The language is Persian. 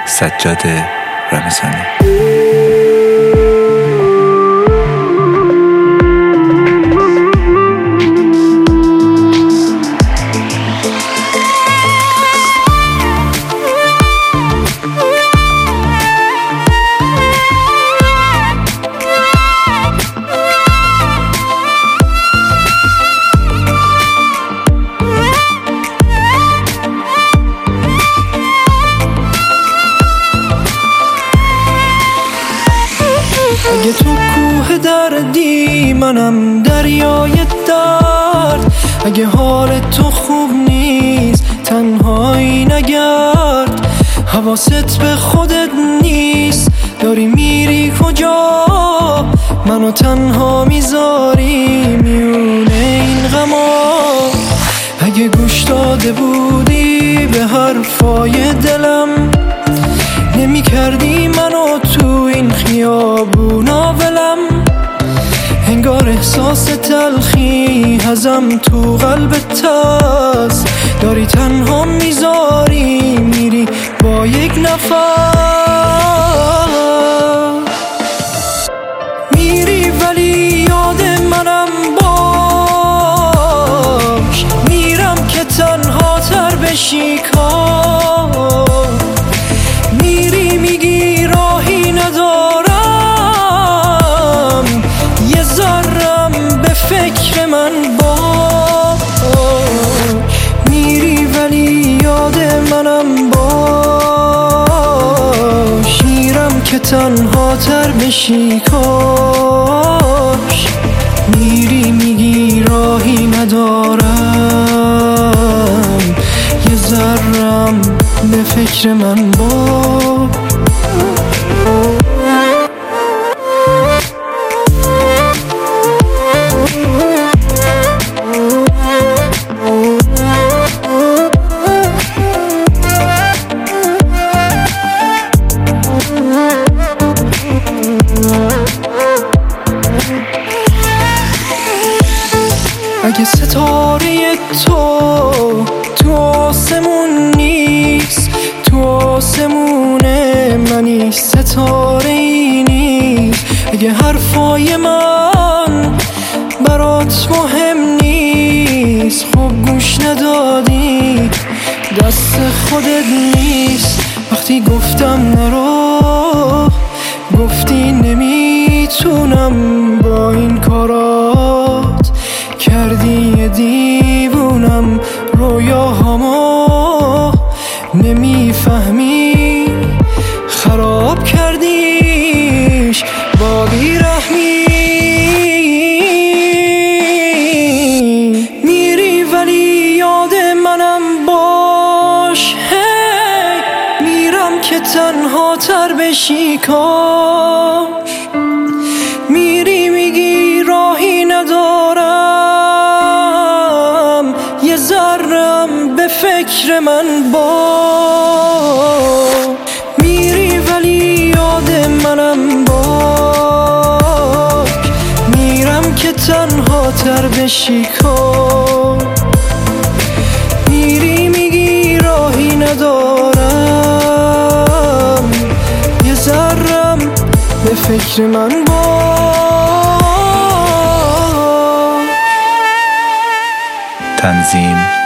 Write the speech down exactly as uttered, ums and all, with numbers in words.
سجاد رمضانی. اگه تو کوه دردی منم دریای درد، اگه حال تو خوب نیست تنهایی نگرد، حواست به خودت نیست داری میری کجا، منو تنها میذاری میونه این غما. اگه گوش داده بودی به حرفای دلم، نمی کردی منو تو این خیابونا ولم، انگار احساس تلخی هزم تو قلبت هست، داری تنها میذاری میری با یک نفر، میری ولی یاد منم باش، میرم که تنها تر بشی کار، میری میگی راهی ندارم، یه ذرم به فکر من باش، میری ولی یاد منم باش، میرم که تنها تر بشی کاش، میری میگی راهی ندارم، یه ذرم به فکر من باش. اگه ستاره تو تو آسمون نیست، تو آسمون منی ستاره ای نیست، اگه حرفای من برات مهم نیست، خب گوش ندادی دست خودت نیست، وقتی گفتم نرو گفتی نمیتونم با این کارات، کردی یه دیوونم رویاهامو نمیفهمی، خراب کردیش با بیرحمی، میری ولی یاد منم باش، هی میرم که تنها تر بشی کاش، میری میگی راهی ندارم، یه ذرم به فکر من باش، میری ولی یاد منم باش، میرم که تنها تر بشی کاش، میری میگی راهی ندارم، یه ذرم به فکر من باش. تنظیم